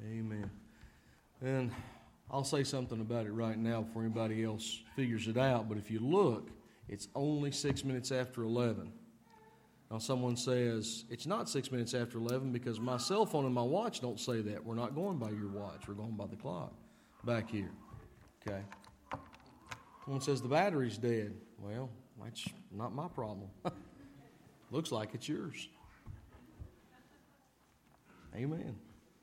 Amen. And I'll say something about it right now before anybody else figures it out. But if you look, it's only 6 minutes after 11. Now someone says, it's not 6 minutes after 11 because my cell phone and my watch don't say that. We're not going by your watch. We're going by the clock back here. Okay. Someone says the battery's dead. Well, that's not my problem. Looks like it's yours. Amen.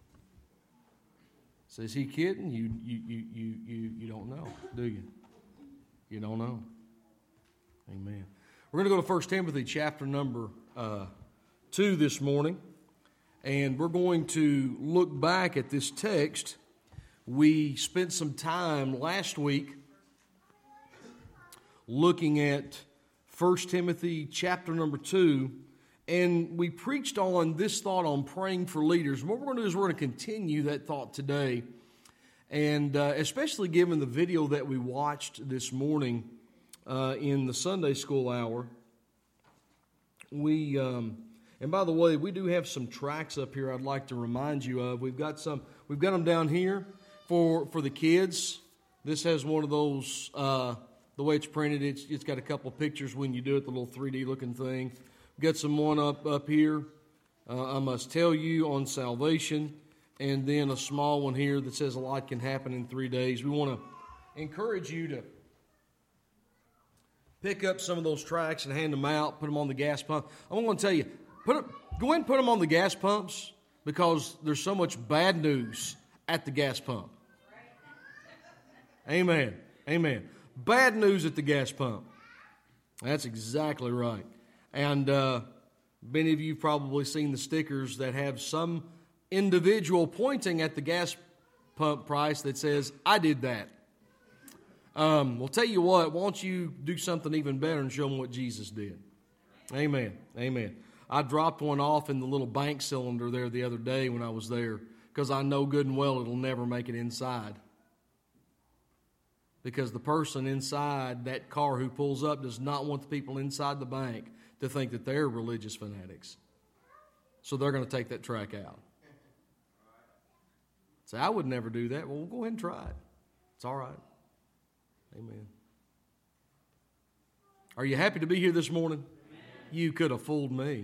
So is he kidding? You don't know, do you? You don't know. Amen. We're going to go to 1 Timothy chapter number 2 this morning, and we're going to look back at this text. We spent some time last week looking at 1 Timothy chapter number 2, and we preached on this thought on praying for leaders. And what we're going to do is we're going to continue that thought today, and especially given the video that we watched this morning in the Sunday school hour. And by the way, we do have some tracts up here I'd like to remind you of. We've got them down here for the kids. This has one of those, the way it's printed, it's got a couple of pictures when you do it, the little 3D looking thing. We've got some one up here, I must tell you, on salvation, and then a small one here that says a lot can happen in 3 days. We want to encourage you to pick up some of those tracts and hand them out, put them on the gas pump. I'm going to tell you, go ahead and put them on the gas pumps because there's so much bad news at the gas pump. Amen. Amen. Bad news at the gas pump. That's exactly right. And many of you have probably seen the stickers that have some individual pointing at the gas pump price that says, "I did that." Well, tell you what, why don't you do something even better and show them what Jesus did? Amen. Amen. I dropped one off in the little bank cylinder there the other day when I was there because I know good and well it'll never make it inside. Because the person inside that car who pulls up does not want the people inside the bank to think that they're religious fanatics. So they're going to take that track out. Say, I would never do that. Well, go ahead and try it. It's all right. Amen. Are you happy to be here this morning? Amen. You could have fooled me.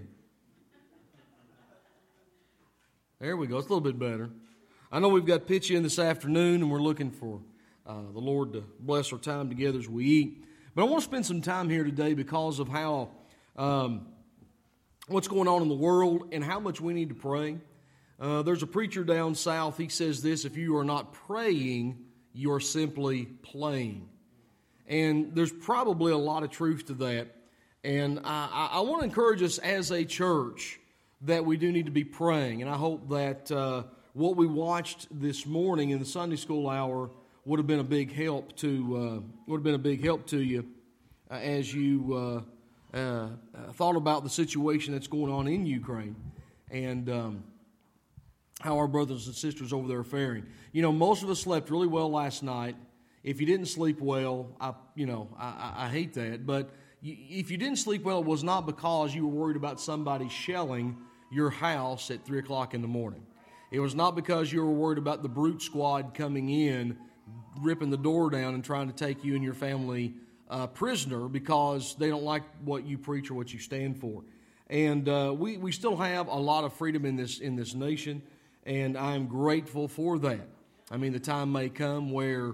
There we go. It's a little bit better. I know we've got pitch in this afternoon, and we're looking for the Lord to bless our time together as we eat. But I want to spend some time here today because of how what's going on in the world and how much we need to pray. There's a preacher down south. He says this: if you are not praying, you're simply playing. And there's probably a lot of truth to that. And I want to encourage us as a church that we do need to be praying. And I hope that what we watched this morning in the Sunday school hour would have been a big help to you as you thought about the situation that's going on in Ukraine and how our brothers and sisters over there are faring. You know, most of us slept really well last night. If you didn't sleep well, I hate that. But if you didn't sleep well, it was not because you were worried about somebody shelling your house at 3 o'clock in the morning. It was not because you were worried about the brute squad coming in, ripping the door down and trying to take you and your family prisoner because they don't like what you preach or what you stand for. And we still have a lot of freedom in this nation, and I'm grateful for that. I mean, the time may come where,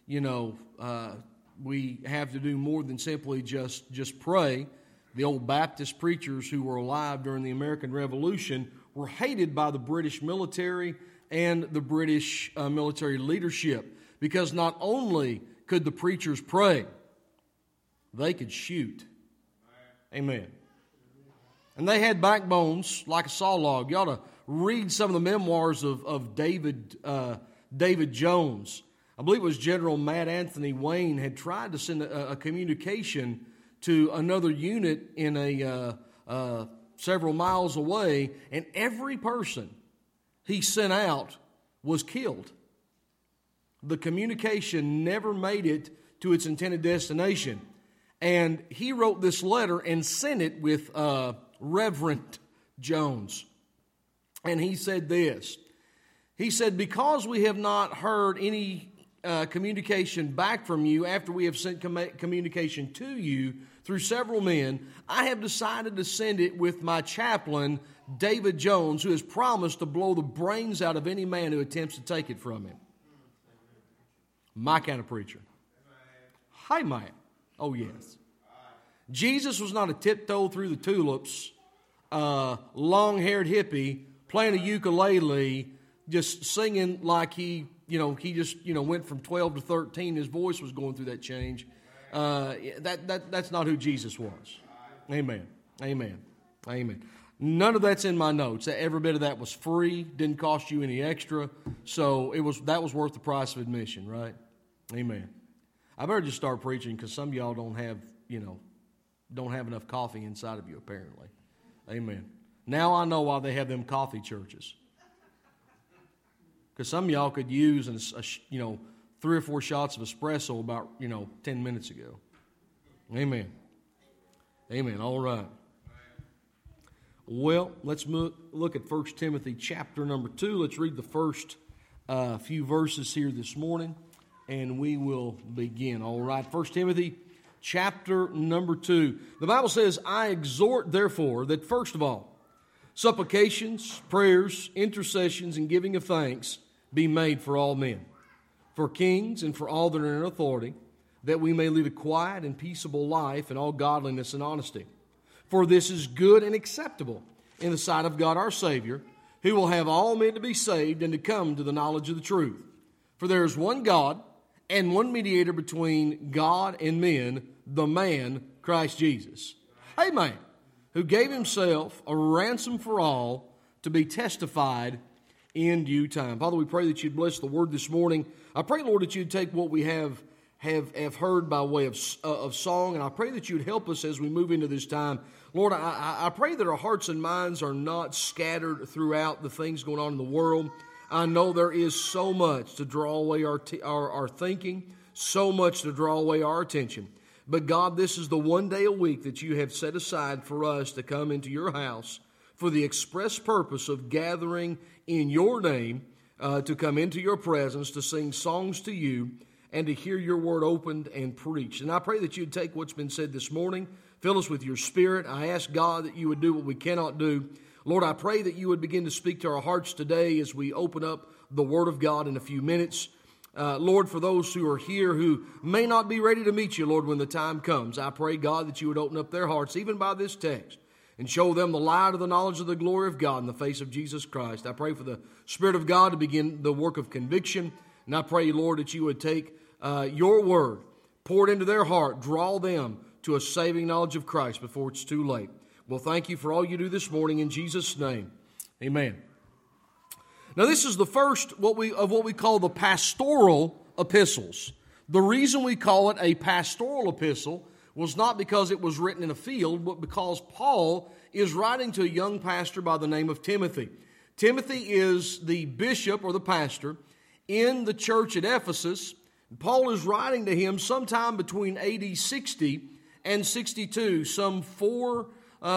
we have to do more than simply just pray. The old Baptist preachers who were alive during the American Revolution were hated by the British military and the British military leadership because not only could the preachers pray, they could shoot. Amen. And they had backbones like a saw log. You ought to read some of the memoirs of David Jones. I believe it was General Matt Anthony Wayne had tried to send a communication to another unit in a several miles away, and every person he sent out was killed. The communication never made it to its intended destination. And he wrote this letter and sent it with Reverend Jones. And he said this: He said, because we have not heard any communication back from you after we have sent communication to you through several men, I have decided to send it with my chaplain, David Jones, who has promised to blow the brains out of any man who attempts to take it from him. My kind of preacher. Hi, man. Oh, yes. Jesus was not a tiptoe through the tulips, long-haired hippie playing a ukulele, just singing like he just went from 12 to 13. His voice was going through that change. That's not who Jesus was. Amen. Amen. Amen. None of that's in my notes. Every bit of that was free, didn't cost you any extra, so that was worth the price of admission, right? Amen. I better just start preaching because some of y'all don't have enough coffee inside of you apparently. Amen. Now I know why they have them coffee churches. Because some of y'all could use 3 or 4 shots of espresso about 10 minutes ago. Amen. Amen. All right. Well, let's look at 1 Timothy chapter number 2. Let's read the first few verses here this morning, and we will begin. All right. 1 Timothy chapter number 2. The Bible says, I exhort, therefore, that first of all, supplications, prayers, intercessions, and giving of thanks be made for all men, for kings and for all that are in authority, that we may lead a quiet and peaceable life in all godliness and honesty. For this is good and acceptable in the sight of God our Savior, who will have all men to be saved and to come to the knowledge of the truth. For there is one God and one mediator between God and men, the man Christ Jesus. Amen. Who gave himself a ransom for all to be testified in due time. Father, we pray that you'd bless the word this morning. I pray, Lord, that you'd take what we have heard by way of song, and I pray that you'd help us as we move into this time. Lord, I pray that our hearts and minds are not scattered throughout the things going on in the world. I know there is so much to draw away our thinking, so much to draw away our attention. But God, this is the one day a week that you have set aside for us to come into your house for the express purpose of gathering in your name, to come into your presence, to sing songs to you, and to hear your word opened and preached. And I pray that you'd take what's been said this morning, fill us with your spirit. I ask God that you would do what we cannot do. Lord, I pray that you would begin to speak to our hearts today as we open up the word of God in a few minutes. Lord, for those who are here who may not be ready to meet you, Lord, when the time comes, I pray, God, that you would open up their hearts, even by this text, and show them the light of the knowledge of the glory of God in the face of Jesus Christ. I pray for the Spirit of God to begin the work of conviction. And I pray, Lord, that you would take your word, pour it into their heart, draw them to a saving knowledge of Christ before it's too late. Well, thank you for all you do this morning in Jesus' name. Amen. Now, this is the first what we call the pastoral epistles. The reason we call it a pastoral epistle was not because it was written in a field, but because Paul is writing to a young pastor by the name of Timothy. Timothy is the bishop or the pastor in the church at Ephesus. Paul is writing to him sometime between AD 60 and 62, some 4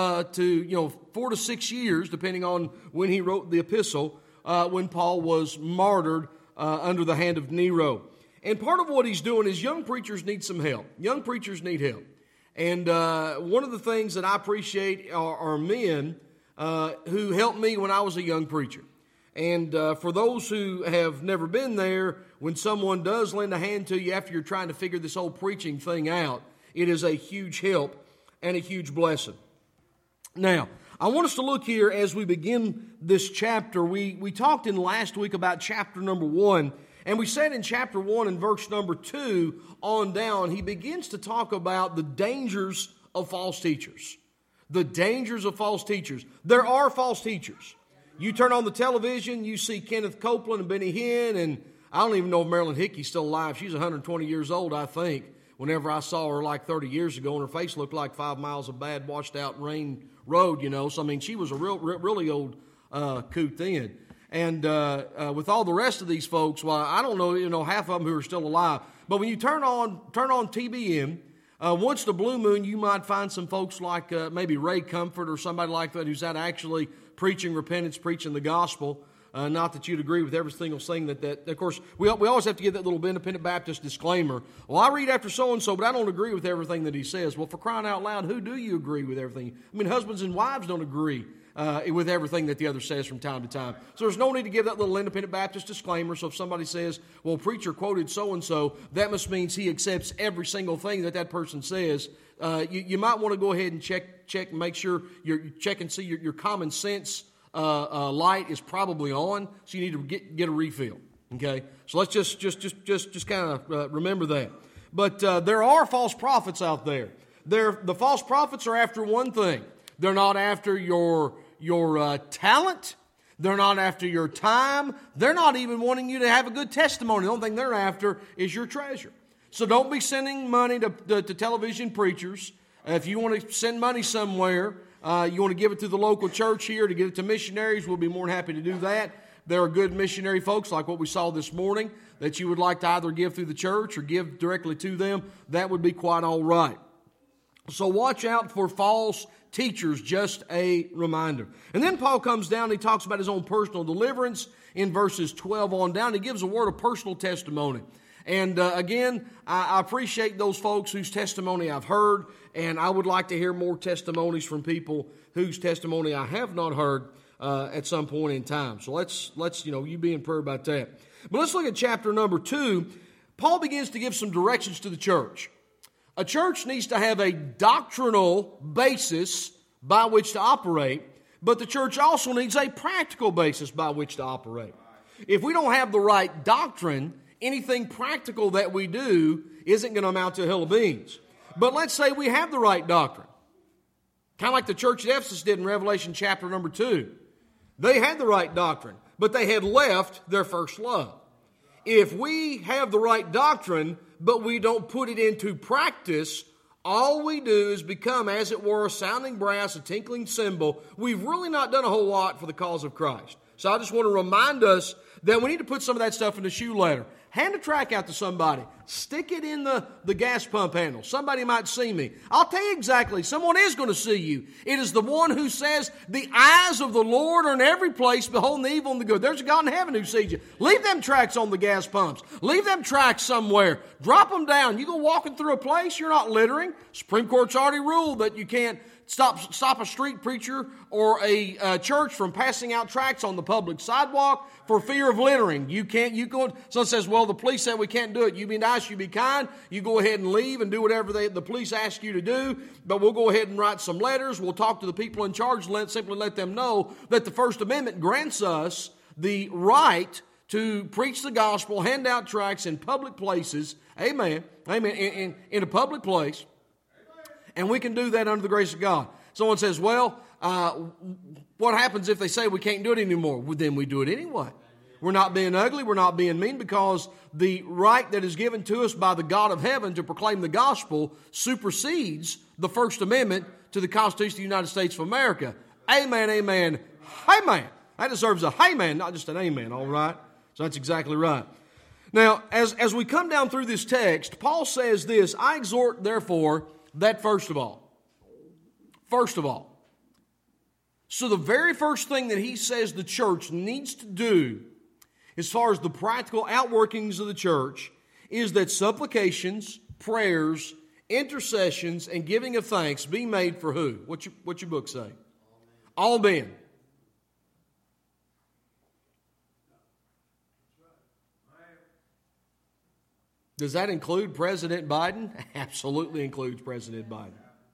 to 6 years, depending on when he wrote the epistle, when Paul was martyred under the hand of Nero. And part of what he's doing is young preachers need some help. Young preachers need help. And one of the things that I appreciate are men who helped me when I was a young preacher. And for those who have never been there, when someone does lend a hand to you after you're trying to figure this whole preaching thing out, it is a huge help and a huge blessing. Now, I want us to look here as we begin this chapter. We talked in last week about chapter number 1. And we said in chapter 1 and verse number 2 on down, he begins to talk about the dangers of false teachers. The dangers of false teachers. There are false teachers. You turn on the television, you see Kenneth Copeland and Benny Hinn, and I don't even know if Marilyn Hickey's still alive. She's 120 years old, I think. Whenever I saw her like 30 years ago, and her face looked like 5 miles of bad washed out rain road, So, I mean, she was a really old coot then. And with all the rest of these folks, well, I don't know, half of them who are still alive. But when you turn on TBN, once in a blue moon, you might find some folks like maybe Ray Comfort or somebody like that who's out actually preaching repentance, preaching the gospel. Not that you'd agree with every single thing that of course, we always have to give that little Independent Baptist disclaimer. Well, I read after so-and-so, but I don't agree with everything that he says. Well, for crying out loud, who do you agree with everything? I mean, husbands and wives don't agree with everything that the other says from time to time. So there's no need to give that little Independent Baptist disclaimer. So if somebody says, well, preacher quoted so-and-so, that must mean he accepts every single thing that person says. You might want to go ahead and check, make sure you check and see your common sense light is probably on. So you need to get a refill. Okay, so let's just kind of remember that. But there are false prophets out there. The false prophets are after one thing. They're not after your talent. They're not after your time. They're not even wanting you to have a good testimony. The only thing they're after is your treasure. So don't be sending money to television preachers. If you want to send money somewhere, you want to give it to the local church here to get it to missionaries, we'll be more than happy to do that. There are good missionary folks like what we saw this morning that you would like to either give through the church or give directly to them. That would be quite all right. So watch out for false teachers, just a reminder. And then Paul comes down and he talks about his own personal deliverance in verses 12 on down. He gives a word of personal testimony. And again, I appreciate those folks whose testimony I've heard, and I would like to hear more testimonies from people whose testimony I have not heard at some point in time. So let's you be in prayer about that. But let's look at chapter number 2. Paul begins to give some directions to the church. A church needs to have a doctrinal basis by which to operate, but the church also needs a practical basis by which to operate. If we don't have the right doctrine, anything practical that we do isn't going to amount to a hill of beans. But let's say we have the right doctrine. Kind of like the church at Ephesus did in Revelation chapter number 2. They had the right doctrine, but they had left their first love. If we have the right doctrine, but we don't put it into practice, all we do is become, as it were, a sounding brass, a tinkling cymbal. We've really not done a whole lot for the cause of Christ. So I just want to remind us that we need to put some of that stuff in the shoe leather. Hand a tract out to somebody. Stick it in the gas pump handle. Somebody might see me. I'll tell you exactly. Someone is going to see you. It is the one who says, the eyes of the Lord are in every place, beholding the evil and the good. There's a God in heaven who sees you. Leave them tracts on the gas pumps. Leave them tracts somewhere. Drop them down. You go walking through a place, you're not littering. Supreme Court's already ruled that you can't stop a street preacher or a church from passing out tracts on the public sidewalk for fear of littering. You go. Someone says, well, the police said we can't do it. You be nice, you be kind. You go ahead and leave and do whatever the police ask you to do. But we'll go ahead and write some letters. We'll talk to the people in charge and simply let them know that the First Amendment grants us the right to preach the gospel, hand out tracts in public places. Amen. Amen. In a public place. And we can do that under the grace of God. Someone says, well, what happens if they say we can't do it anymore? Well, then we do it anyway. We're not being ugly. We're not being mean, because the right that is given to us by the God of heaven to proclaim the gospel supersedes the First Amendment to the Constitution of the United States of America. Amen, amen, amen. That deserves a amen, not just an amen, all right? So that's exactly right. Now, as we come down through this text, Paul says this, I exhort, therefore, that first of all. So the very first thing that he says the church needs to do, as far as the practical outworkings of the church, is that supplications, prayers, intercessions, and giving of thanks be made for who? What's your book say? All men. Does that include President Biden? Absolutely includes President Biden.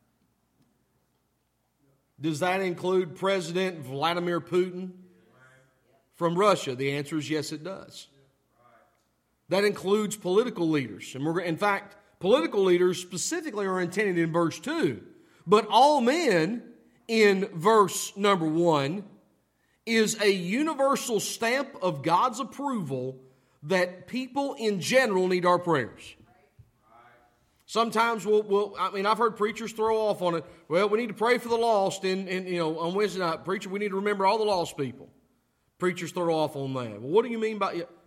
Does that include President Vladimir Putin from Russia? The answer is yes, it does. That includes political leaders. And in fact, political leaders specifically are intended in verse 2. But all men in verse number 1 is a universal stamp of God's approval that people in general need our prayers. Sometimes I've heard preachers throw off on it. Well, we need to pray for the lost, and on Wednesday night, preacher, we need to remember all the lost people. Preachers throw off on that. Well, what do you mean by it?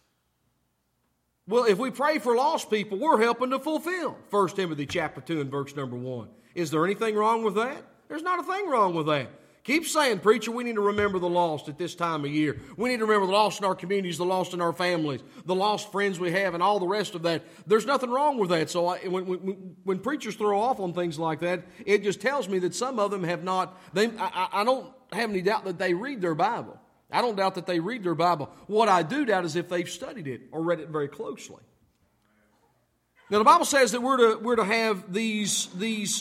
Well, if we pray for lost people, we're helping to fulfill 1 Timothy chapter 2 and verse number 1. Is there anything wrong with that? There's not a thing wrong with that. Keep saying, preacher, we need to remember the lost at this time of year. We need to remember the lost in our communities, the lost in our families, the lost friends we have, and all the rest of that. There's nothing wrong with that. So when preachers throw off on things like that, it just tells me that some of them have not, I don't have any doubt that they read their Bible. I don't doubt that they read their Bible. What I do doubt is if they've studied it or read it very closely. Now, the Bible says that we're to have these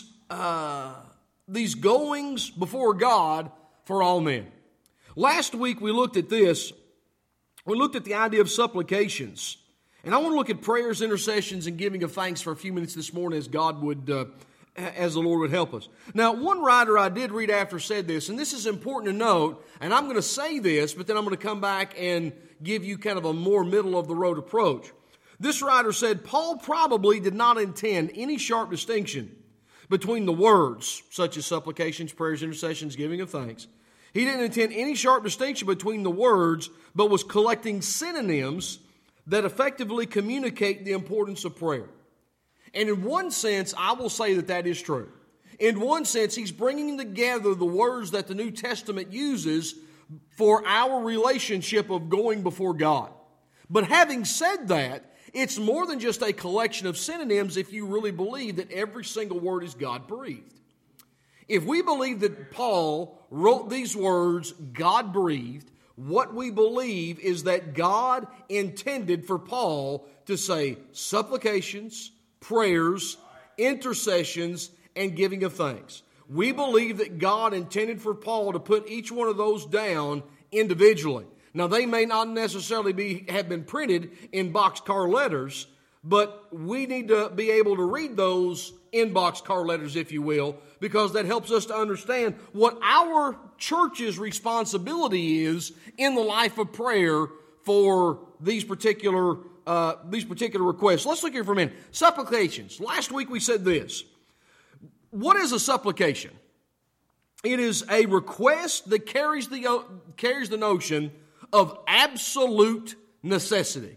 goings before God for all men. Last week we looked at this. We looked at the idea of supplications. And I want to look at prayers, intercessions, and giving of thanks for a few minutes this morning as God would, as the Lord would help us. Now, one writer I did read after said this, and this is important to note, and I'm going to say this, but then I'm going to come back and give you kind of a more middle-of-the-road approach. This writer said, Paul probably did not intend any sharp distinction between the words, such as supplications, prayers, intercessions, giving of thanks. He didn't intend any sharp distinction between the words, but was collecting synonyms that effectively communicate the importance of prayer. And in one sense, I will say that that is true. In one sense, he's bringing together the words that the New Testament uses for our relationship of going before God. But having said that, it's more than just a collection of synonyms if you really believe that every single word is God-breathed. If we believe that Paul wrote these words God-breathed, what we believe is that God intended for Paul to say supplications, prayers, intercessions, and giving of thanks. We believe that God intended for Paul to put each one of those down individually. Now, they may not necessarily have been printed in boxcar letters, but we need to be able to read those in boxcar letters, if you will, because that helps us to understand what our church's responsibility is in the life of prayer for these particular requests. Let's look here for a minute. Supplications. Last week we said this. What is a supplication? It is a request that carries the notion of absolute necessity.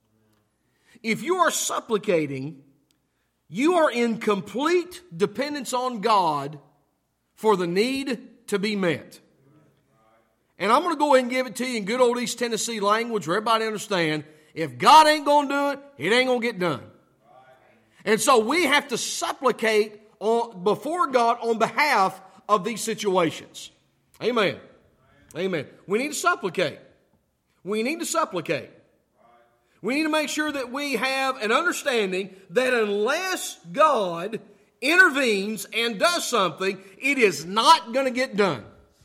If you are supplicating, you are in complete dependence on God for the need to be met. And I'm going to go ahead and give it to you in good old East Tennessee language where everybody understands, if God ain't going to do it, it ain't going to get done. And so we have to supplicate before God on behalf of these situations. Amen. Amen. We need to supplicate. We need to supplicate. We need to make sure that we have an understanding that unless God intervenes and does something, it is not going to get done.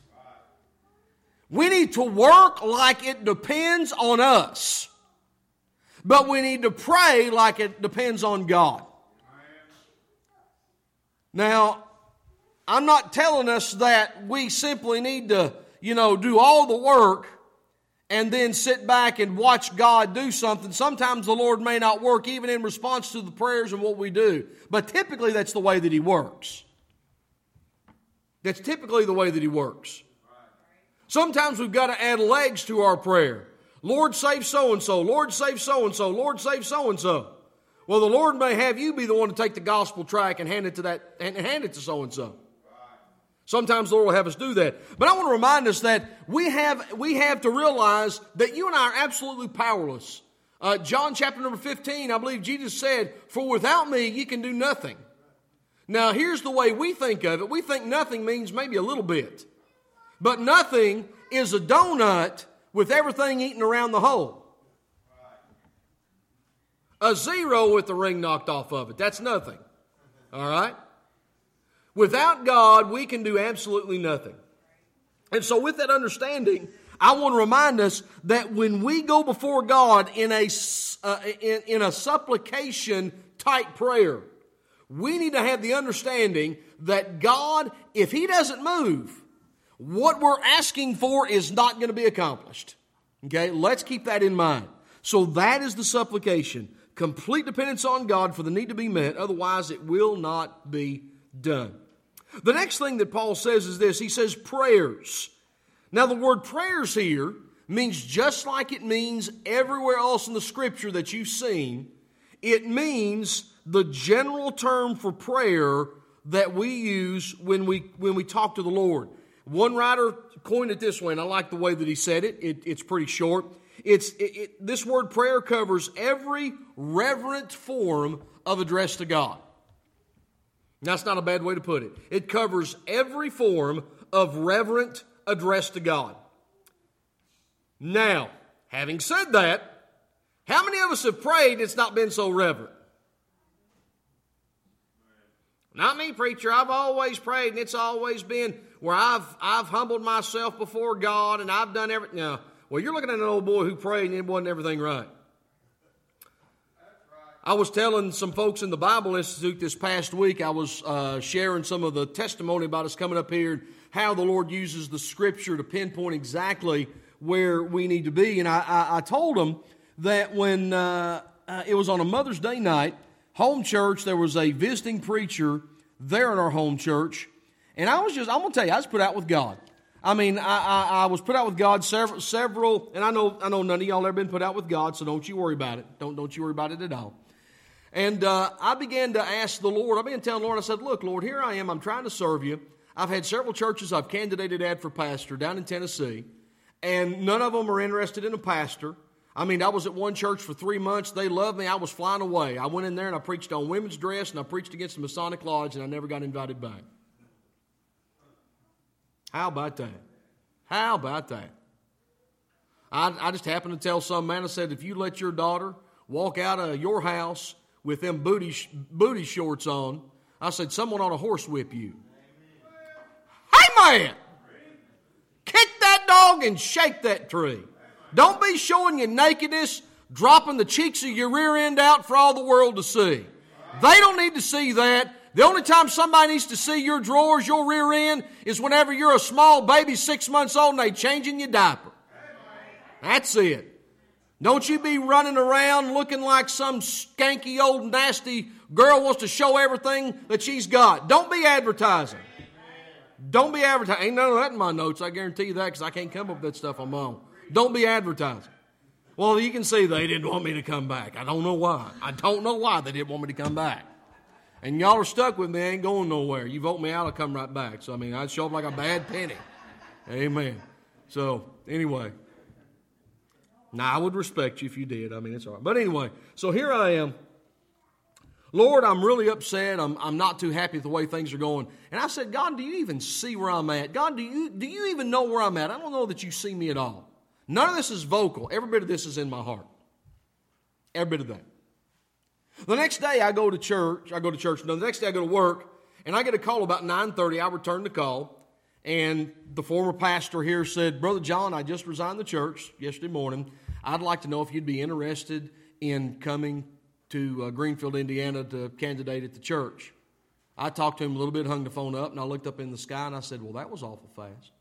We need to work like it depends on us. But we need to pray like it depends on God. Now, I'm not telling us that we simply need to, do all the work and then sit back and watch God do something. Sometimes the Lord may not work even in response to the prayers and what we do. But typically that's the way that He works. That's typically the way that He works. Sometimes we've got to add legs to our prayer. Lord, save so-and-so. Lord, save so-and-so. Lord, save so-and-so. Well, the Lord may have you be the one to take the gospel track and hand it to so-and-so. Sometimes the Lord will have us do that. But I want to remind us that we have to realize that you and I are absolutely powerless. John chapter number 15, I believe Jesus said, "For without me, you can do nothing." Now, here's the way we think of it. We think nothing means maybe a little bit. But nothing is a donut with everything eaten around the hole. A zero with the ring knocked off of it. That's nothing. All right? Without God, we can do absolutely nothing. And so with that understanding, I want to remind us that when we go before God in a supplication type prayer, we need to have the understanding that God, if He doesn't move, what we're asking for is not going to be accomplished. Okay, let's keep that in mind. So that is the supplication. Complete dependence on God for the need to be met. Otherwise, it will not be done. The next thing that Paul says is this. He says prayers. Now, the word prayers here means just like it means everywhere else in the Scripture that you've seen. It means the general term for prayer that we use when we talk to the Lord. One writer coined it this way, and I like the way that he said it. It's pretty short. This word prayer covers every reverent form of address to God. That's not a bad way to put it. It covers every form of reverent address to God. Now, having said that, how many of us have prayed and it's not been so reverent? Not me, preacher. I've always prayed and it's always been where I've humbled myself before God and I've done everything. No. Well, you're looking at an old boy who prayed and it wasn't everything right. I was telling some folks in the Bible Institute this past week, I was sharing some of the testimony about us coming up here, how the Lord uses the Scripture to pinpoint exactly where we need to be. And I told them that when it was on a Mother's Day night, home church, there was a visiting preacher there in our home church. And I'm going to tell you, I was put out with God. I mean, I was put out with God several, and I know none of y'all ever been put out with God, so don't you worry about it. Don't you worry about it at all. And I began to ask the Lord, I began to tell the Lord, I said, look, Lord, here I am, I'm trying to serve you. I've had several churches I've candidated at for pastor down in Tennessee, and none of them are interested in a pastor. I mean, I was at one church for 3 months. They loved me. I was flying away. I went in there and I preached on women's dress and I preached against the Masonic Lodge and I never got invited back. How about that? How about that? I just happened to tell some man, I said, if you let your daughter walk out of your house with them booty shorts on, I said, someone ought to horsewhip you. Hey, man! Kick that dog and shake that tree. Don't be showing your nakedness, dropping the cheeks of your rear end out for all the world to see. They don't need to see that. The only time somebody needs to see your drawers, your rear end, is whenever you're a small baby 6 months old and they changing your diaper. That's it. Don't you be running around looking like some skanky old nasty girl wants to show everything that she's got. Don't be advertising. Don't be advertising. Ain't none of that in my notes. I guarantee you that because I can't come up with that stuff on my own. Don't be advertising. Well, you can see they didn't want me to come back. I don't know why. I don't know why they didn't want me to come back. And y'all are stuck with me. I ain't going nowhere. You vote me out, I'll come right back. So, I mean, I'd show up like a bad penny. Amen. So, anyway. Now, I would respect you if you did. I mean, it's all right. But anyway, so here I am. Lord, I'm really upset. I'm not too happy with the way things are going. And I said, God, do you even see where I'm at? God, do you even know where I'm at? I don't know that you see me at all. None of this is vocal. Every bit of this is in my heart. Every bit of that. The next day I go to church. No, the next day I go to work, and I get a call about 9:30. I return the call, and the former pastor here said, Brother John, I just resigned the church yesterday morning. I'd like to know if you'd be interested in coming to Greenfield, Indiana to candidate at the church. I talked to him a little bit, hung the phone up, and I looked up in the sky, and I said, well, that was awful fast.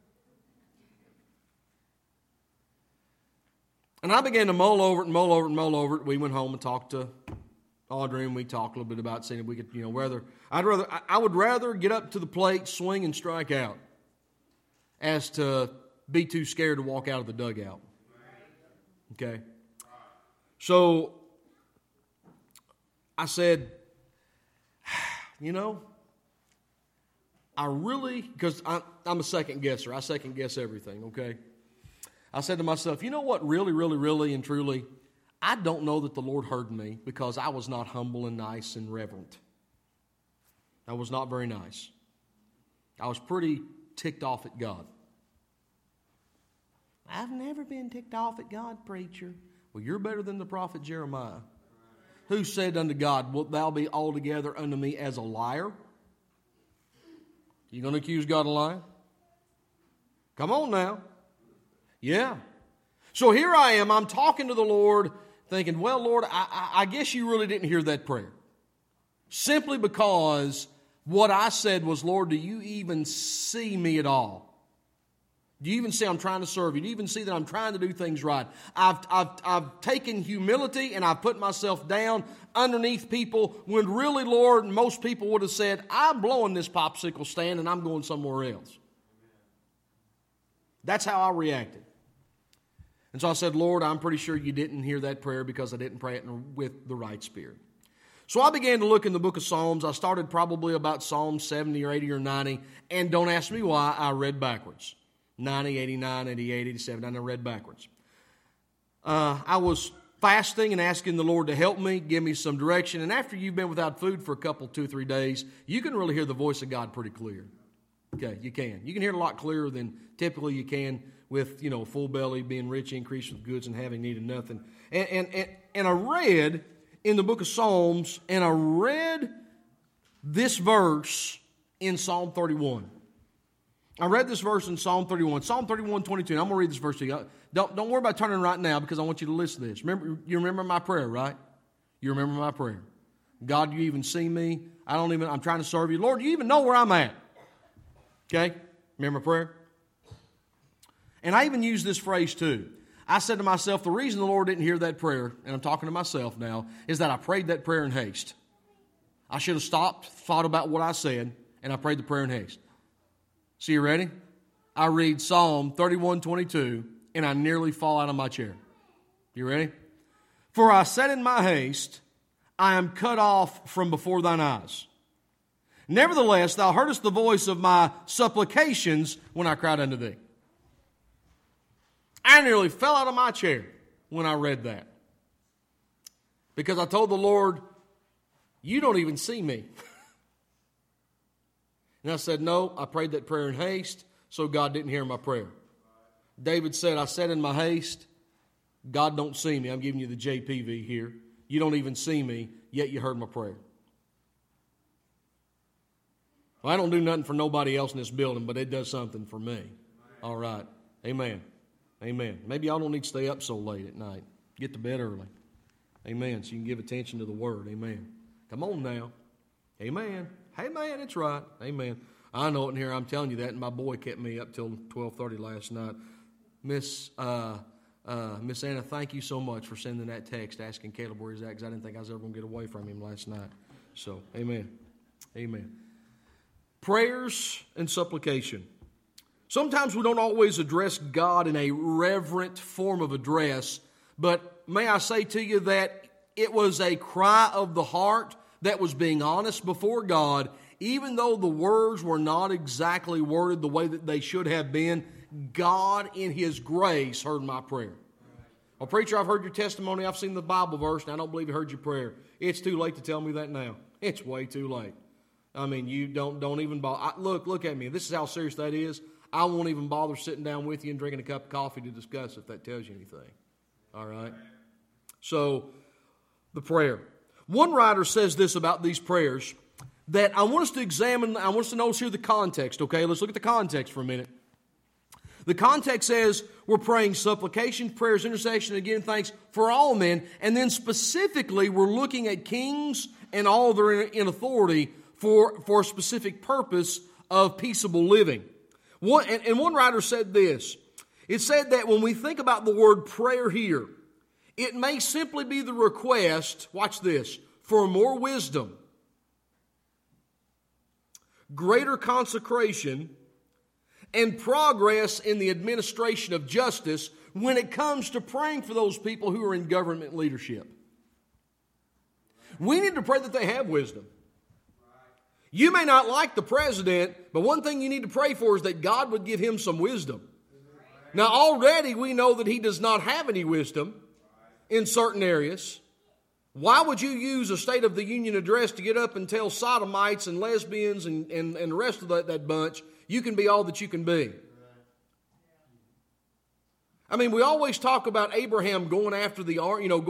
And I began to mull over it. We went home and talked to Audrey, and we talked a little bit about seeing if we could, I would rather get up to the plate, swing, and strike out as to be too scared to walk out of the dugout. Okay? So I said, I really, because I'm a second guesser. I second guess everything, okay? I said to myself, you know what, really, really, really and truly, I don't know that the Lord heard me because I was not humble and nice and reverent. I was not very nice. I was pretty ticked off at God. I've never been ticked off at God, preacher. Well, you're better than the prophet Jeremiah, who said unto God, wilt thou be altogether unto me as a liar? You going to accuse God of lying? Come on now. Yeah. So here I am. I'm talking to the Lord thinking, well, Lord, I guess you really didn't hear that prayer. Simply because what I said was, Lord, do you even see me at all? Do you even see I'm trying to serve you? Do you even see that I'm trying to do things right? I've taken humility and I've put myself down underneath people when really, Lord, most people would have said, I'm blowing this popsicle stand and I'm going somewhere else. That's how I reacted. And so I said, Lord, I'm pretty sure you didn't hear that prayer because I didn't pray it with the right spirit. So I began to look in the book of Psalms. I started probably about Psalm 70 or 80 or 90, and don't ask me why, I read backwards. 90, 89, 88, 87, I read backwards. I was fasting and asking the Lord to help me, give me some direction, and after you've been without food for a couple, 2 or 3 days, you can really hear the voice of God pretty clear. Okay, you can. You can hear it a lot clearer than typically you can with, full belly, being rich, increased with goods, and having need of nothing. And I read in the book of Psalms, and I read this verse in Psalm 31. I read this verse in Psalm 31. Psalm 31, 22. And I'm going to read this verse to you. Don't worry about turning right now because I want you to listen to this. You remember my prayer, right? You remember my prayer. God, you even see me. I'm trying to serve you. Lord, you even know where I'm at. Okay? Remember prayer? And I even used this phrase too. I said to myself, the reason the Lord didn't hear that prayer, and I'm talking to myself now, is that I prayed that prayer in haste. I should have stopped, thought about what I said, and I prayed the prayer in haste. So you ready? I read Psalm 31:22, and I nearly fall out of my chair. You ready? For I said in my haste, I am cut off from before thine eyes. Nevertheless, thou heardest the voice of my supplications when I cried unto thee. I nearly fell out of my chair when I read that. Because I told the Lord, you don't even see me. And I said, no, I prayed that prayer in haste, so God didn't hear my prayer. David said, I said in my haste, God don't see me. I'm giving you the JPV here. You don't even see me, yet you heard my prayer. Well, I don't do nothing for nobody else in this building, but it does something for me. All right. Amen. Amen. Maybe y'all don't need to stay up so late at night. Get to bed early. Amen. So you can give attention to the Word. Amen. Come on now. Amen. Amen. That's right. Amen. I know it in here. I'm telling you that, and my boy kept me up till 12:30 last night. Miss Anna, thank you so much for sending that text asking Caleb where he's at, because I didn't think I was ever going to get away from him last night. So, amen. Amen. Prayers and supplication. Sometimes we don't always address God in a reverent form of address, but may I say to you that it was a cry of the heart that was being honest before God, even though the words were not exactly worded the way that they should have been. God in His grace heard my prayer. Well, preacher, I've heard your testimony. I've seen the Bible verse, and I don't believe you heard your prayer. It's too late to tell me that now. It's way too late. I mean, you don't even bother. Look at me. This is how serious that is. I won't even bother sitting down with you and drinking a cup of coffee to discuss if that tells you anything. All right? So, the prayer. One writer says this about these prayers, that I want us to examine, I want us to notice here the context, okay? Let's look at the context for a minute. The context says we're praying supplication, prayers, intercession, and giving thanks for all men, and then specifically we're looking at kings and all that are in authority for a specific purpose of peaceable living. One writer said this. It said that when we think about the word prayer here, it may simply be the request, watch this, for more wisdom, greater consecration, and progress in the administration of justice when it comes to praying for those people who are in government leadership. We need to pray that they have wisdom. You may not like the president, but one thing you need to pray for is that God would give him some wisdom. Now, already we know that he does not have any wisdom in certain areas. Why would you use a State of the Union address to get up and tell sodomites and lesbians and the rest of that bunch, you can be all that you can be? I mean, we always talk about Abraham going after the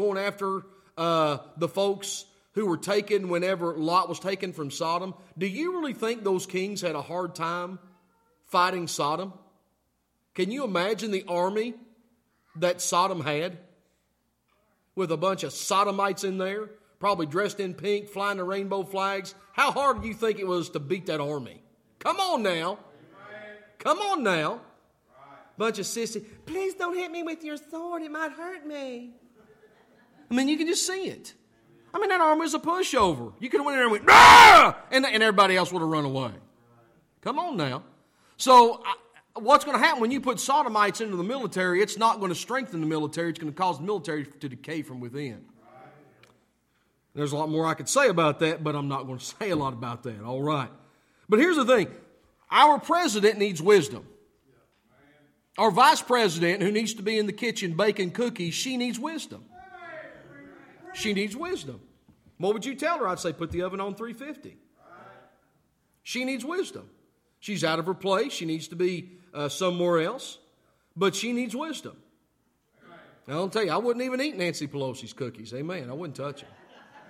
folks who were taken whenever Lot was taken from Sodom. Do you really think those kings had a hard time fighting Sodom? Can you imagine the army that Sodom had? With a bunch of sodomites in there, probably dressed in pink, flying the rainbow flags. How hard do you think it was to beat that army? Come on now. Come on now. Bunch of sissy. Please don't hit me with your sword. It might hurt me. I mean, you can just see it. I mean, that army was a pushover. You could have went in there and went, "Ah!" and everybody else would have run away. Come on now. So what's going to happen when you put sodomites into the military? It's not going to strengthen the military. It's going to cause the military to decay from within. There's a lot more I could say about that, but I'm not going to say a lot about that. All right. But here's the thing. Our president needs wisdom. Our vice president, who needs to be in the kitchen baking cookies, she needs wisdom. She needs wisdom. What would you tell her? I'd say put the oven on 350. She needs wisdom. She's out of her place. She needs to be somewhere else. But she needs wisdom. I'll tell you, I wouldn't even eat Nancy Pelosi's cookies. Amen. I wouldn't touch them.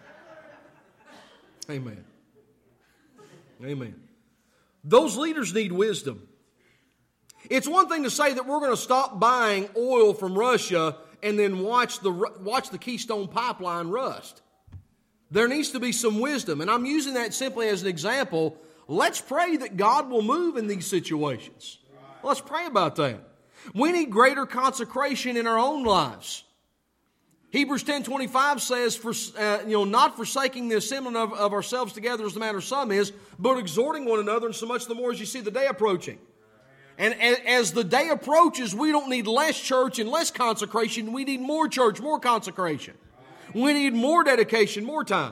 Amen. Amen. Those leaders need wisdom. It's one thing to say that we're going to stop buying oil from Russia and then watch the Keystone Pipeline rust. There needs to be some wisdom. And I'm using that simply as an example. Let's pray that God will move in these situations. Let's pray about that. We need greater consecration in our own lives. Hebrews 10:25 says, not forsaking the assembling of ourselves together as the manner of some is, but exhorting one another, and so much the more as you see the day approaching. And as the day approaches, we don't need less church and less consecration. We need more church, more consecration. We need more dedication, more time.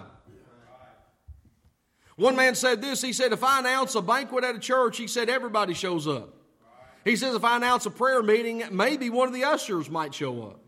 One man said this. He said, if I announce a banquet at a church, he said, everybody shows up. He says, if I announce a prayer meeting, maybe one of the ushers might show up.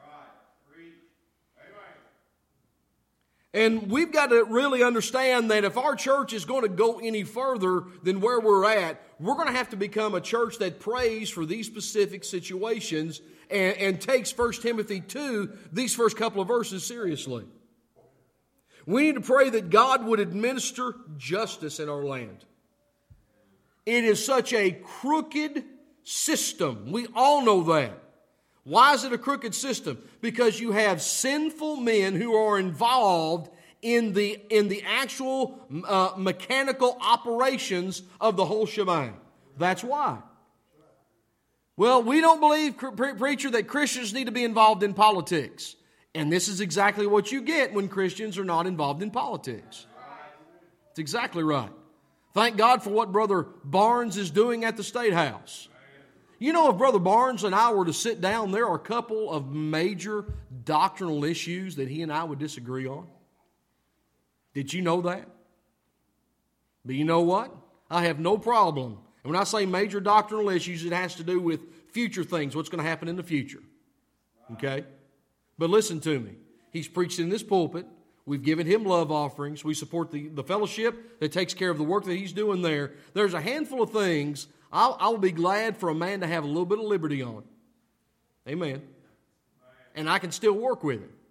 And we've got to really understand that if our church is going to go any further than where we're at, we're going to have to become a church that prays for these specific situations and takes 1 Timothy 2, these first couple of verses, seriously. We need to pray that God would administer justice in our land. It is such a crooked system. We all know that. Why is it a crooked system? Because you have sinful men who are involved in the actual mechanical operations of the whole shebang. That's why. Well, we don't believe, preacher, that Christians need to be involved in politics. And this is exactly what you get when Christians are not involved in politics. It's exactly right. Thank God for what Brother Barnes is doing at the State House. You know, if Brother Barnes and I were to sit down, there are a couple of major doctrinal issues that he and I would disagree on. Did you know that? But you know what? I have no problem. And when I say major doctrinal issues, it has to do with future things, what's going to happen in the future. Okay? But listen to me. He's preached in this pulpit. We've given him love offerings. We support the fellowship that takes care of the work that he's doing there. There's a handful of things I'll be glad for a man to have a little bit of liberty on. Amen. And I can still work with him.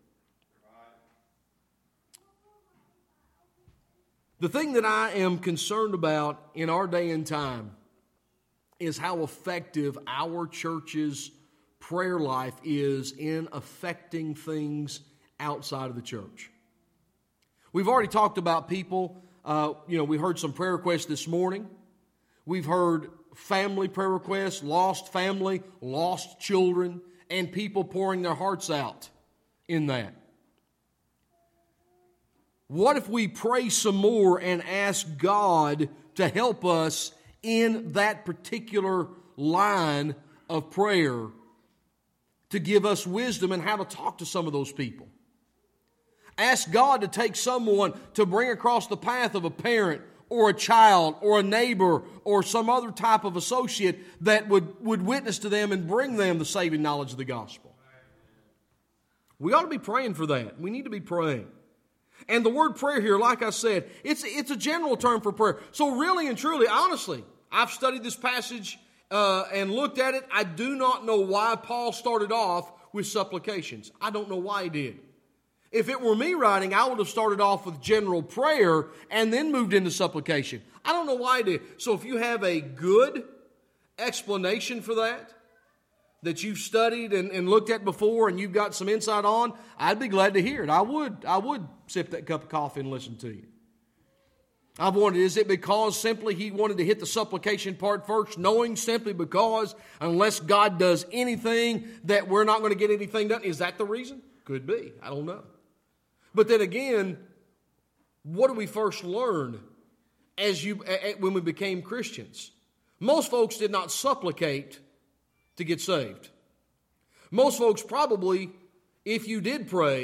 The thing that I am concerned about in our day and time is how effective our church's prayer life is in affecting things outside of the church. We've already talked about people. We heard some prayer requests this morning. We've heard family prayer requests, lost family, lost children, and people pouring their hearts out in that. What if we pray some more and ask God to help us in that particular line of prayer to give us wisdom in how to talk to some of those people? Ask God to take someone to bring across the path of a parent or a child or a neighbor or some other type of associate that would witness to them and bring them the saving knowledge of the gospel. We ought to be praying for that. We need to be praying. And the word prayer here, like I said, it's a general term for prayer. So really and truly, honestly, I've studied this passage and looked at it. I do not know why Paul started off with supplications. I don't know why he did. If it were me writing, I would have started off with general prayer and then moved into supplication. I don't know why he did. So if you have a good explanation for that you've studied and looked at before and you've got some insight on, I'd be glad to hear it. I would sip that cup of coffee and listen to you. I've wondered, is it because simply he wanted to hit the supplication part first, knowing simply because unless God does anything that we're not going to get anything done? Is that the reason? Could be. I don't know. But then again, what do we first learn when we became Christians? Most folks did not supplicate to get saved. Most folks probably, if you did pray,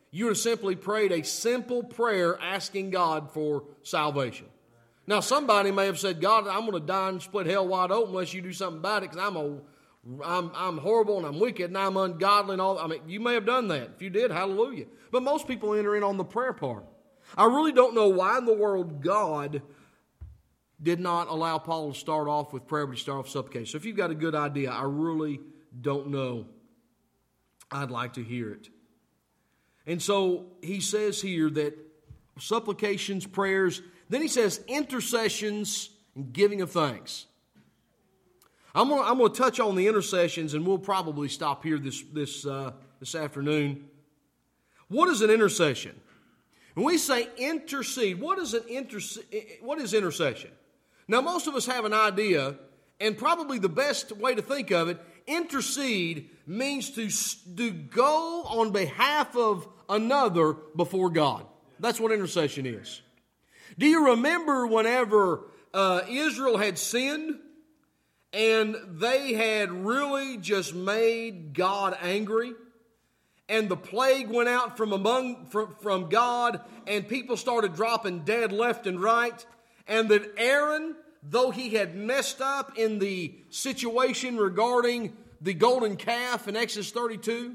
You would have simply prayed a simple prayer asking God for salvation. Now, somebody may have said, God, I'm going to die and split hell wide open unless you do something about it because I'm horrible and I'm wicked and I'm ungodly and all. I mean, you may have done that. If you did, hallelujah. But most people enter in on the prayer part. I really don't know why in the world God did not allow Paul to start off with prayer, but he started off with supplication. So if you've got a good idea, I really don't know. I'd like to hear it. And so he says here that supplications, prayers, then he says intercessions and giving of thanks. I'm going to touch on the intercessions, and we'll probably stop here this afternoon. What is an intercession? When we say intercede, what is intercession? Now, most of us have an idea, and probably the best way to think of it, intercede means to go on behalf of another before God. That's what intercession is. Do you remember whenever Israel had sinned and they had really just made God angry? And the plague went out from God, and people started dropping dead left and right. And that Aaron, though he had messed up in the situation regarding the golden calf in Exodus 32,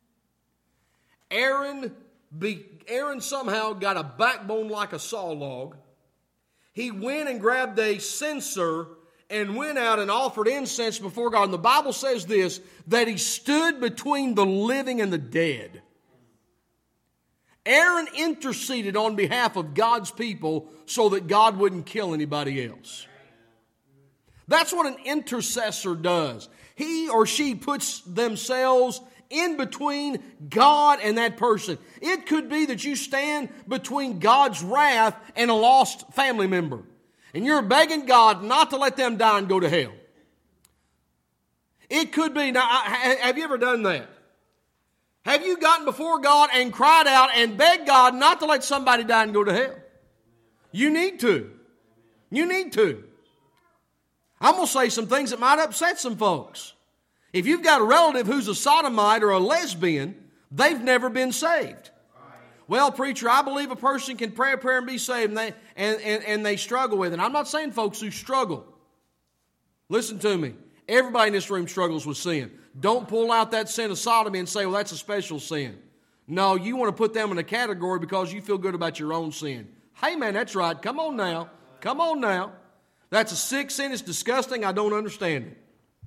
Aaron somehow got a backbone like a saw log. He went and grabbed a censer and went out and offered incense before God. And the Bible says this, that he stood between the living and the dead. Aaron interceded on behalf of God's people so that God wouldn't kill anybody else. That's what an intercessor does. He or she puts themselves in between God and that person. It could be that you stand between God's wrath and a lost family member. And you're begging God not to let them die and go to hell. It could be, now, have you ever done that? Have you gotten before God and cried out and begged God not to let somebody die and go to hell? You need to. You need to. I'm going to say some things that might upset some folks. If you've got a relative who's a sodomite or a lesbian, they've never been saved. Well, preacher, I believe a person can pray a prayer and be saved, and they struggle with it. I'm not saying folks who struggle. Listen to me. Everybody in this room struggles with sin. Don't pull out that sin of sodomy and say, well, that's a special sin. No, you want to put them in a category because you feel good about your own sin. Hey, man, that's right. Come on now. Come on now. That's a sick sin. It's disgusting. I don't understand it.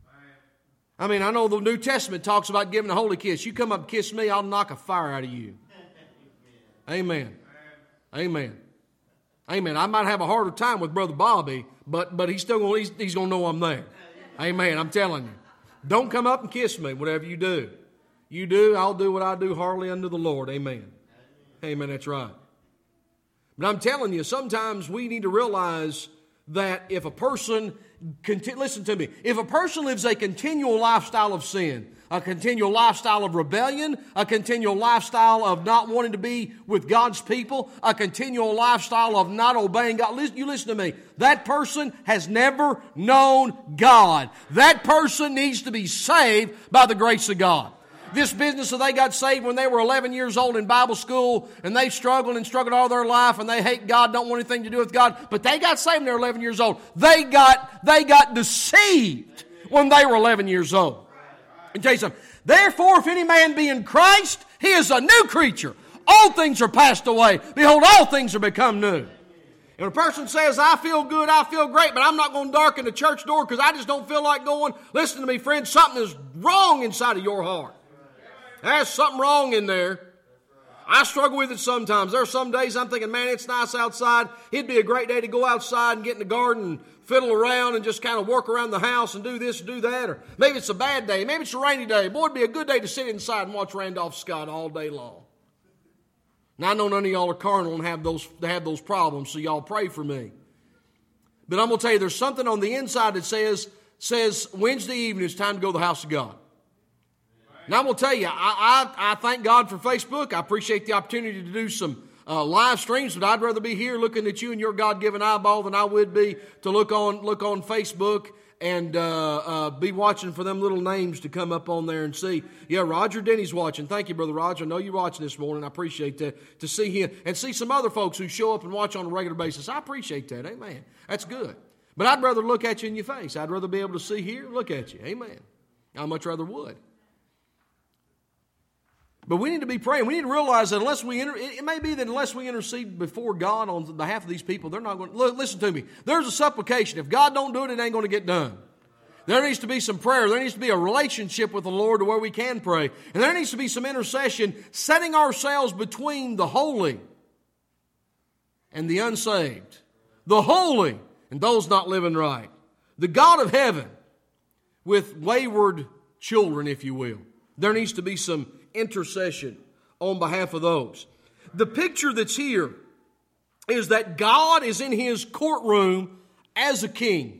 I mean, I know the New Testament talks about giving a holy kiss. You come up and kiss me, I'll knock a fire out of you. Amen. Amen. Amen. I might have a harder time with Brother Bobby, but he's still going to know I'm there. Amen. I'm telling you. Don't come up and kiss me, whatever you do. You do, I'll do what I do heartily unto the Lord. Amen. Amen. That's right. But I'm telling you, sometimes we need to realize that if a person, listen to me, if a person lives a continual lifestyle of sin, a continual lifestyle of rebellion, a continual lifestyle of not wanting to be with God's people, a continual lifestyle of not obeying God. You listen to me. That person has never known God. That person needs to be saved by the grace of God. This business that they got saved when they were 11 years old in Bible school, and they struggled all their life, and they hate God, don't want anything to do with God, but they got saved when they were 11 years old. They got deceived when they were 11 years old. Let me tell you something. Therefore, if any man be in Christ, he is a new creature. All things are passed away. Behold, all things are become new. And when a person says, I feel good, I feel great, but I'm not going to darken the church door because I just don't feel like going. Listen to me, friend, something is wrong inside of your heart. There's something wrong in there. I struggle with it sometimes. There are some days I'm thinking, man, it's nice outside. It'd be a great day to go outside and get in the garden and fiddle around and just kind of work around the house and do this and do that. Or maybe it's a bad day. Maybe it's a rainy day. Boy, it'd be a good day to sit inside and watch Randolph Scott all day long. Now, I know none of y'all are carnal and have those problems, so y'all pray for me. But I'm going to tell you, there's something on the inside that says Wednesday evening it's time to go to the house of God. Now, I'm going to tell you, I thank God for Facebook. I appreciate the opportunity to do some live streams, but I'd rather be here looking at you and your God-given eyeball than I would be to look on Facebook and be watching for them little names to come up on there and see. Yeah, Roger Denny's watching. Thank you, Brother Roger. I know you're watching this morning. I appreciate that. To see him and see some other folks who show up and watch on a regular basis. I appreciate that. Amen. That's good. But I'd rather look at you in your face. I'd rather be able to see here, look at you. Amen. I much rather would. But we need to be praying. We need to realize that it may be that unless we intercede before God on behalf of these people, they're not going to. Listen to me. There's a supplication. If God don't do it, it ain't going to get done. There needs to be some prayer. There needs to be a relationship with the Lord to where we can pray. And there needs to be some intercession, setting ourselves between the holy and the unsaved. The holy and those not living right. The God of heaven with wayward children, if you will. There needs to be some intercession on behalf of those. The picture that's here is that God is in His courtroom as a king.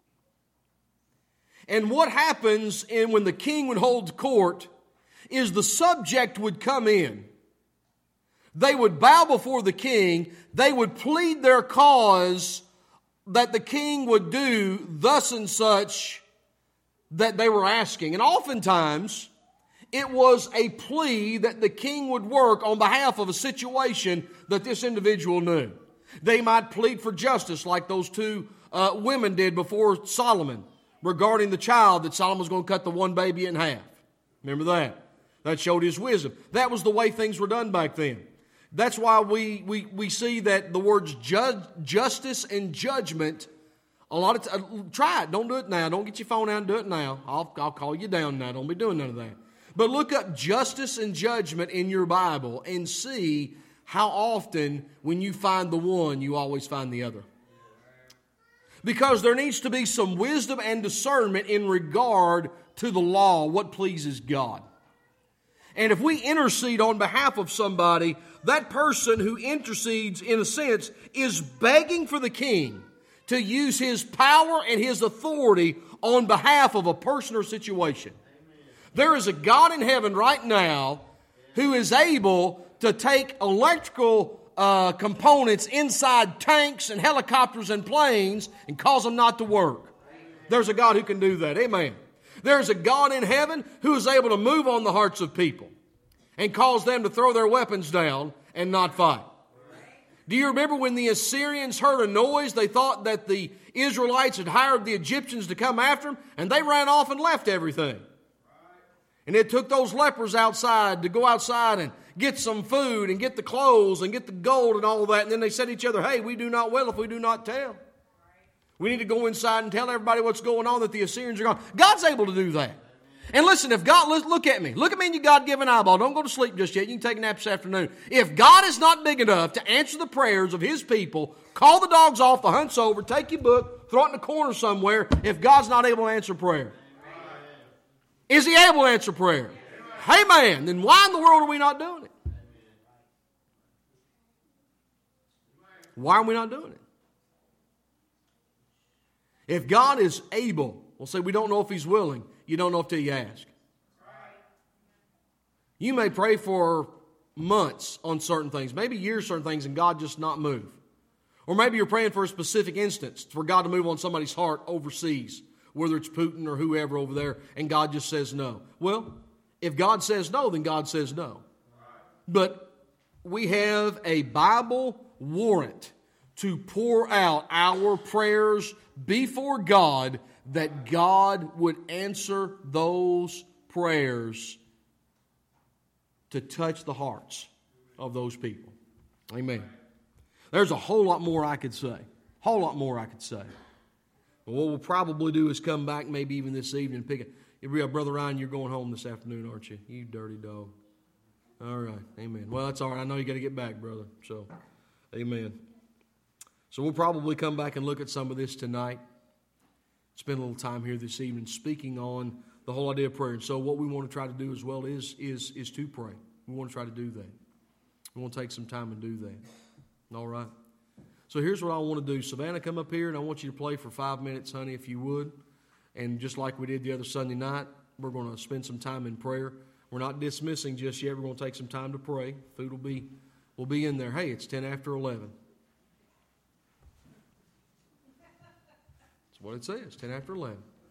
And what happens when the king would hold court is the subject would come in. They would bow before the king. They would plead their cause that the king would do thus and such that they were asking. And oftentimes, it was a plea that the king would work on behalf of a situation that this individual knew. They might plead for justice like those two women did before Solomon regarding the child that Solomon was going to cut the one baby in half. Remember that? That showed his wisdom. That was the way things were done back then. That's why we see that the words justice and judgment, a lot of times, try it. Don't do it now. Don't get your phone out and do it now. I'll call you down now. Don't be doing none of that. But look up justice and judgment in your Bible and see how often when you find the one, you always find the other. Because there needs to be some wisdom and discernment in regard to the law, what pleases God. And if we intercede on behalf of somebody, that person who intercedes, in a sense, is begging for the king to use his power and his authority on behalf of a person or situation. There is a God in heaven right now who is able to take electrical components inside tanks and helicopters and planes and cause them not to work. There's a God who can do that. Amen. There's a God in heaven who is able to move on the hearts of people and cause them to throw their weapons down and not fight. Do you remember when the Assyrians heard a noise? They thought that the Israelites had hired the Egyptians to come after them, and they ran off and left everything. And it took those lepers outside to go outside and get some food and get the clothes and get the gold and all that. And then they said to each other, hey, we do not well if we do not tell. We need to go inside and tell everybody what's going on, that the Assyrians are gone. God's able to do that. And listen, if God, look at me. Look at me in your God-given eyeball. Don't go to sleep just yet. You can take a nap this afternoon. If God is not big enough to answer the prayers of His people, call the dogs off, the hunt's over, take your book, throw it in the corner somewhere, if God's not able to answer prayer. Is He able to answer prayer? Amen. Then why in the world are we not doing it? Why are we not doing it? If God is able, we'll say we don't know if He's willing. You don't know until you ask. You may pray for months on certain things, maybe years certain things, and God just not move. Or maybe you're praying for a specific instance for God to move on somebody's heart overseas, whether it's Putin or whoever over there, and God just says no. Well, if God says no, then God says no. But we have a Bible warrant to pour out our prayers before God, that God would answer those prayers to touch the hearts of those people. Amen. There's a whole lot more I could say. Whole lot more I could say. But what we'll probably do is come back maybe even this evening and pick it. Brother Ryan, you're going home this afternoon, aren't you? You dirty dog. All right. Amen. Well, that's all right. I know you got to get back, brother. So, amen. So we'll probably come back and look at some of this tonight. Spend a little time here this evening speaking on the whole idea of prayer. And so what we want to try to do as well is to pray. We want to try to do that. We want to take some time and do that. All right. So here's what I want to do. Savannah, come up here, and I want you to play for 5 minutes, honey, if you would. And just like we did the other Sunday night, we're going to spend some time in prayer. We're not dismissing just yet. We're going to take some time to pray. Food will be in there. Hey, it's 10 after 11. That's what it says, 10 after 11.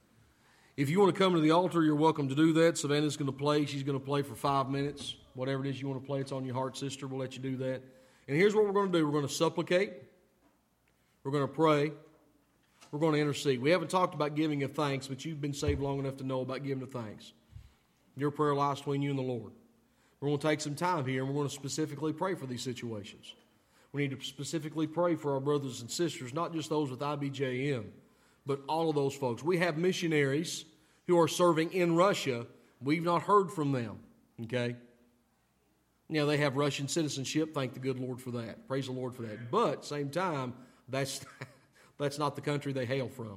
If you want to come to the altar, you're welcome to do that. Savannah's going to play. She's going to play for 5 minutes. Whatever it is you want to play, it's on your heart, sister. We'll let you do that. And here's what we're going to do. We're going to supplicate. We're going to pray. We're going to intercede. We haven't talked about giving of thanks, but you've been saved long enough to know about giving of thanks. Your prayer lies between you and the Lord. We're going to take some time here, and we're going to specifically pray for these situations. We need to specifically pray for our brothers and sisters, not just those with IBJM, but all of those folks. We have missionaries who are serving in Russia. We've not heard from them, okay? Now, they have Russian citizenship. Thank the good Lord for that. Praise the Lord for that. But at the same time, that's not the country they hail from.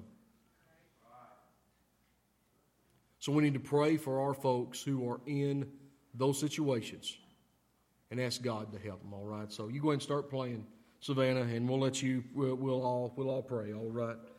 So we need to pray for our folks who are in those situations and ask God to help them, all right? So you go ahead and start playing, Savannah, and we'll let you, we'll all pray, all right?